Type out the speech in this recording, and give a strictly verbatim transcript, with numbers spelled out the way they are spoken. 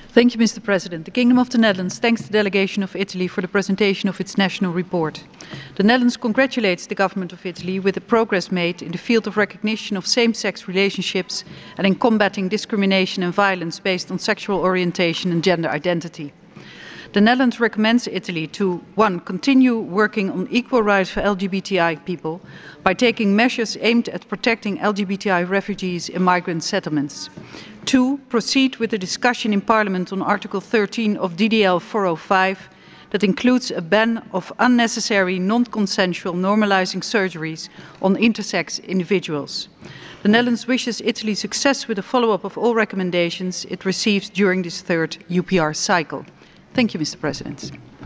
Thank you, Mister President. The Kingdom of the Netherlands thanks the delegation of Italy for the presentation of its national report. The Netherlands congratulates the government of Italy with the progress made in the field of recognition of same-sex relationships and in combating discrimination and violence based on sexual orientation and gender identity. The Netherlands recommends Italy to, one, continue working on equal rights for L G B T I people by taking measures aimed at protecting L G B T I refugees in migrant settlements. Two, proceed with the discussion in Parliament on Article thirteen of D D L four oh five that includes a ban of unnecessary non-consensual normalizing surgeries on intersex individuals. The Netherlands wishes Italy success with the follow-up of all recommendations it receives during this third U P R cycle. Thank you, Mister President.